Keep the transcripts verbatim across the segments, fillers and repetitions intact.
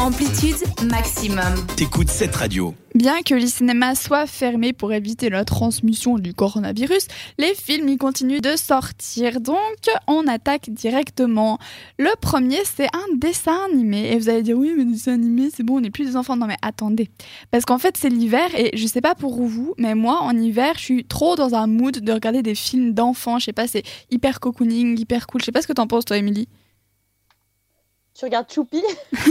Amplitude maximum. T'écoutes cette radio. Bien que les cinémas soient fermés pour éviter la transmission du coronavirus, les films y continuent de sortir. Donc, on attaque directement. Le premier, c'est un dessin animé. Et vous allez dire, oui, mais dessin animé, c'est bon, on n'est plus des enfants. Non, mais attendez. Parce qu'en fait, c'est l'hiver et je sais pas pour vous, mais moi, en hiver, je suis trop dans un mood de regarder des films d'enfants. Je sais pas, c'est hyper cocooning, hyper cool. Je sais pas ce que t'en penses, toi, Émilie. Tu regardes Choupi?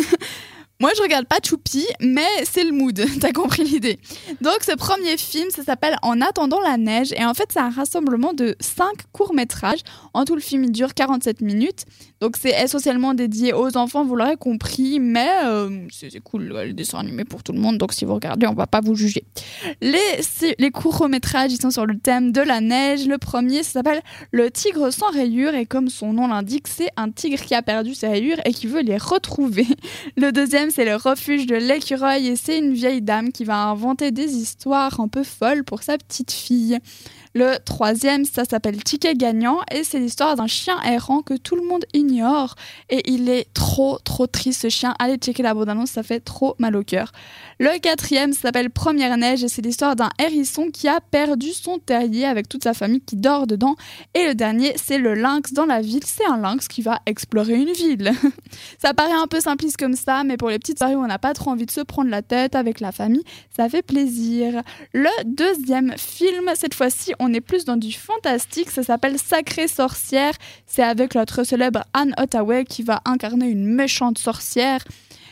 Moi, je regarde pas Choupi, mais c'est le mood, t'as compris l'idée. Donc, ce premier film, ça s'appelle En attendant la neige, et en fait, c'est un rassemblement de cinq courts-métrages. En tout, le film, il dure quarante-sept minutes, donc c'est essentiellement dédié aux enfants, vous l'aurez compris, mais euh, c'est, c'est cool, le dessin animé pour tout le monde, donc si vous regardez, on va pas vous juger. Les, les courts-métrages, ils sont sur le thème de la neige. Le premier, ça s'appelle Le tigre sans rayures, et comme son nom l'indique, c'est un tigre qui a perdu ses rayures et qui veut les retrouver. Le deuxième, c'est Le refuge de l'écureuil et c'est une vieille dame qui va inventer des histoires un peu folles pour sa petite fille. Le troisième, ça s'appelle Ticket gagnant et c'est l'histoire d'un chien errant que tout le monde ignore et il est trop trop triste ce chien. Allez checker la bande-annonce, ça fait trop mal au cœur. Le quatrième, ça s'appelle Première neige et c'est l'histoire d'un hérisson qui a perdu son terrier avec toute sa famille qui dort dedans. Et le dernier, c'est Le lynx dans la ville. C'est un lynx qui va explorer une ville. Ça paraît un peu simpliste comme ça, mais pour les petites soirées où on n'a pas trop envie de se prendre la tête avec la famille, ça fait plaisir. Le deuxième film, cette fois-ci, on est plus dans du fantastique. Ça s'appelle Sacrée sorcière. C'est avec notre célèbre Anne Hathaway qui va incarner une méchante sorcière.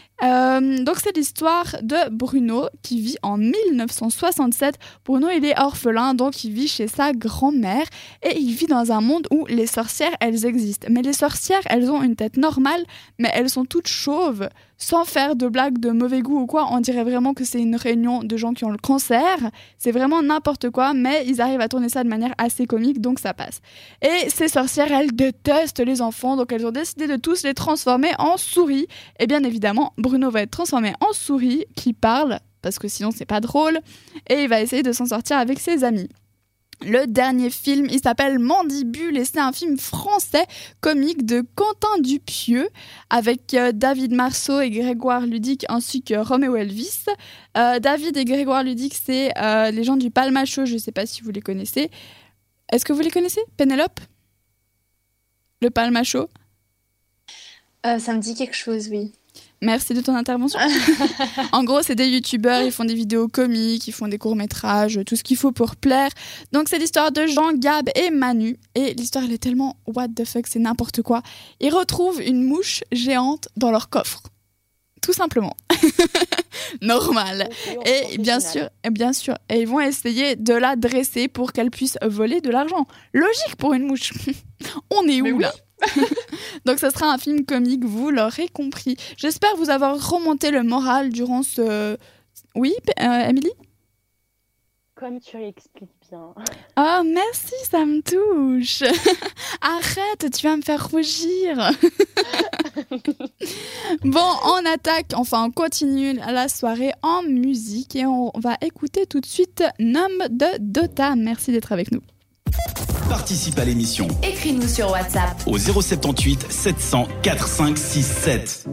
Euh, donc c'est l'histoire de Bruno qui vit en mille neuf cent soixante-sept. Bruno, il est orphelin, donc il vit chez sa grand-mère et il vit dans un monde où les sorcières, elles existent. Mais les sorcières, elles ont une tête normale, mais elles sont toutes chauves. Sans faire de blagues de mauvais goût ou quoi, on dirait vraiment que c'est une réunion de gens qui ont le cancer. C'est vraiment n'importe quoi, mais ils arrivent à tourner ça de manière assez comique, donc ça passe. Et ces sorcières, elles détestent les enfants, donc elles ont décidé de tous les transformer en souris. Et bien évidemment, Bruno va être transformé en souris qui parle, parce que sinon c'est pas drôle, et il va essayer de s'en sortir avec ses amis. Le dernier film, il s'appelle Mandibule et c'est un film français comique de Quentin Dupieux avec euh, David Marceau et Grégoire Ludic ainsi que Roméo Elvis. Euh, David et Grégoire Ludic, c'est euh, les gens du Palma Show, je ne sais pas si vous les connaissez. Est-ce que vous les connaissez, Pénélope? Le Palma Show? euh, Ça me dit quelque chose, oui. Merci de ton intervention. En gros, c'est des youtubeurs, ils font des vidéos comiques, ils font des courts-métrages, tout ce qu'il faut pour plaire. Donc, c'est l'histoire de Jean, Gab et Manu. Et l'histoire, elle est tellement what the fuck, c'est n'importe quoi. Ils retrouvent une mouche géante dans leur coffre. Tout simplement. Normal. Okay, et bien sûr, et bien sûr, et ils vont essayer de la dresser pour qu'elle puisse voler de l'argent. Logique pour une mouche. On est où, oui, là? Donc ce sera un film comique, vous l'aurez compris. J'espère vous avoir remonté le moral durant ce... Oui, euh, Émilie? Comme tu expliques bien. Oh, merci, ça me touche. Arrête, tu vas me faire rougir. Bon, on attaque, enfin on continue la soirée en musique et on va écouter tout de suite Nom de Dota. Merci d'être avec nous. Participe à l'émission. Écris-nous sur WhatsApp Au zéro sept huit sept cents quarante-cinq soixante-sept.